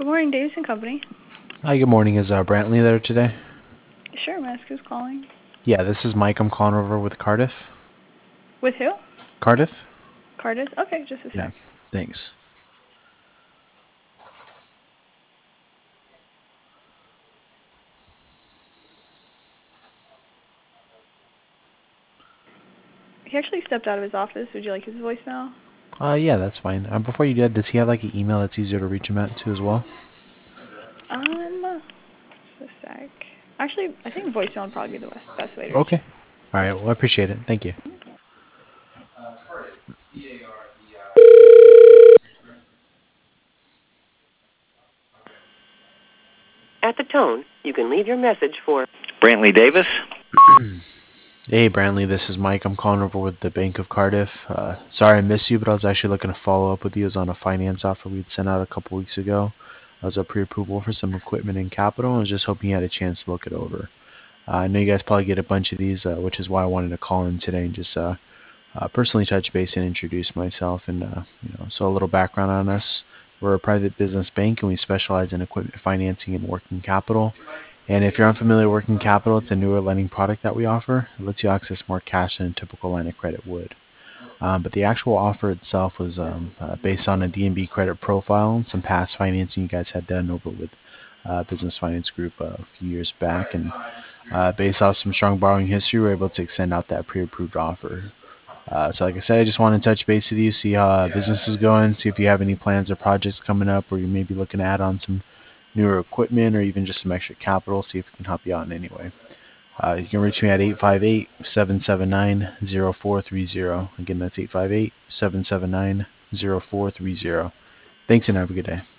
morning, Davis and Company. Hi, good morning. Is Brantley there today? Sure, Mask is calling. Yeah, this is Mike. I'm calling over with Cardiff. With who? Cardiff? Cardis? Okay, just a Yeah, sec. thanks. He actually stepped out of his office. Would you like his voicemail? Yeah, that's fine. Before you do that, does he have like an email that's easier to reach him at too as well? Just a sec. Actually, I think voicemail would probably be the best way to reach Okay. him. All right. Well, I appreciate it. Thank you. At the tone, you can leave your message for Brantley Davis. Hey, Brantley. This is Mike. I'm calling over with the Bank of Cardiff. Sorry I missed you, but I was actually looking to follow up with you. It was on a finance offer we'd sent out a couple weeks ago. I was a pre-approval for some equipment and capital. I was just hoping you had a chance to look it over. I know you guys probably get a bunch of these, which is why I wanted to call in today and just personally touch base and introduce myself. And so a little background on us: we're a private business bank, and we specialize in equipment financing and working capital. And if you're unfamiliar with working capital, it's a newer lending product that we offer. It lets you access more cash than a typical line of credit would. But the actual offer itself was based on a DNB credit profile and some past financing you guys had done over with Business Finance Group a few years back. And based off some strong borrowing history, we were able to extend out that pre-approved offer. So like I said, I just want to touch base with you, see how business is going, see if you have any plans or projects coming up, or you may be looking to add on some newer equipment or even just some extra capital, see if we can help you out in any way. You can reach me at 858-779-0430. Again, that's 858-779-0430. Thanks and have a good day.